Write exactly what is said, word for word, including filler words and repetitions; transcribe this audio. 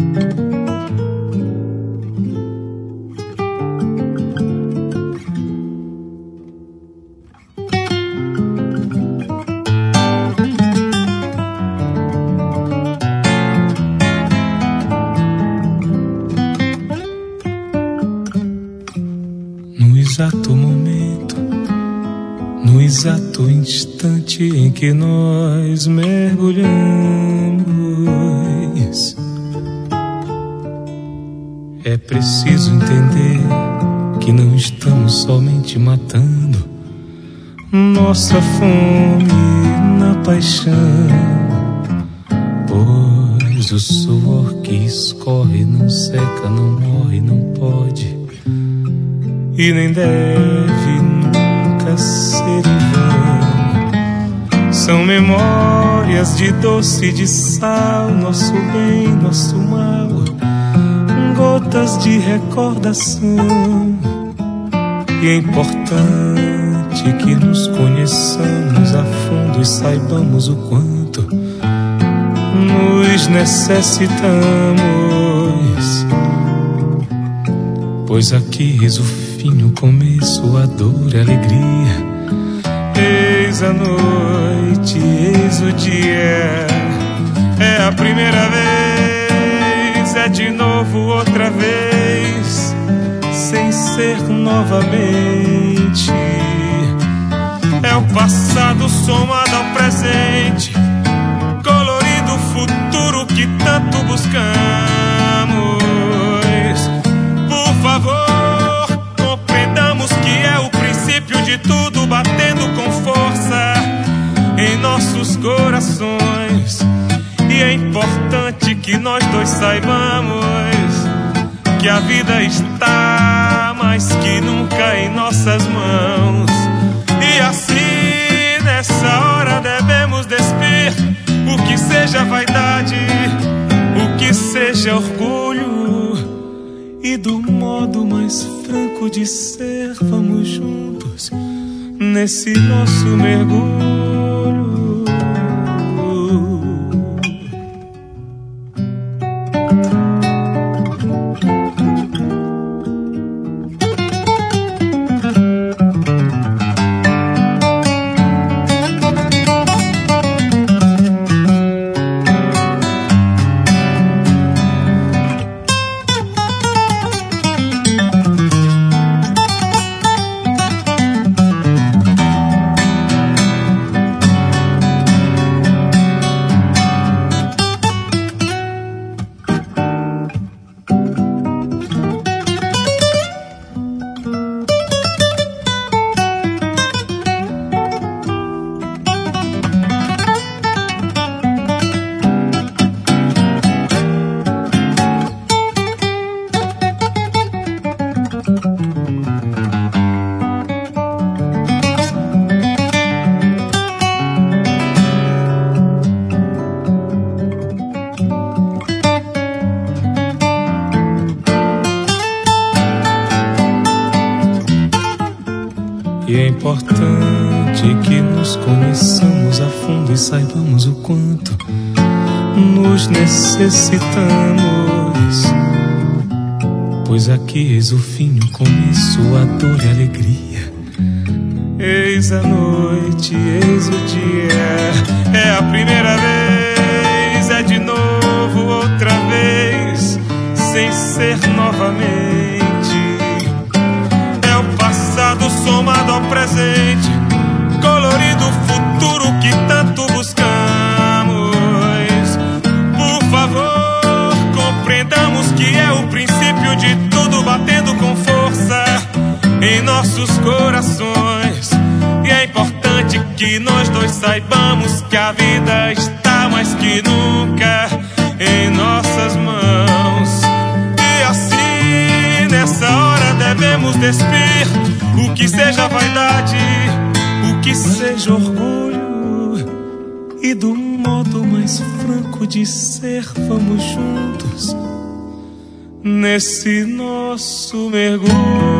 exato momento, no exato instante em que nós mergulhamos, é preciso entender que não estamos somente matando nossa fome na paixão, pois o suor que escorre não seca, não morre, não pode e nem deve nunca ser em vão. São memórias de doce e de sal, nosso bem, nosso mal, gotas de recordação. E é importante que nos conheçamos a fundo e saibamos o quanto nos necessitamos, pois aqui eis o fim, o começo, a dor e a alegria. Eis a noite, eis o dia. É a primeira vez, é de novo outra vez, sem ser novamente. É o passado somado ao presente, colorido o futuro que tanto buscamos. Por favor, compreendamos que é o princípio de tudo batendo com força em nossos corações. E é importante que nós dois saibamos que a vida está mais que nunca em nossas mãos. E assim, nessa hora devemos despir o que seja vaidade, o que seja orgulho, e do modo mais franco de ser, vamos juntos nesse nosso mergulho. E é importante que nos conheçamos a fundo e saibamos o quanto nos necessitamos, pois aqui eis o fim, o começo, a dor e a alegria. Eis a noite, eis o dia. É a primeira vez, é de novo outra vez, sem ser novamente. Somado ao presente, colorido o futuro que tanto buscamos. Por favor, compreendamos que é o princípio de tudo batendo com força em nossos corações. E é importante que nós dois saibamos que a vida está mais que nunca em nossas mãos. E assim, nessa hora devemos despir o que seja vaidade, o que seja orgulho, e do modo mais franco de ser, vamos juntos nesse nosso mergulho.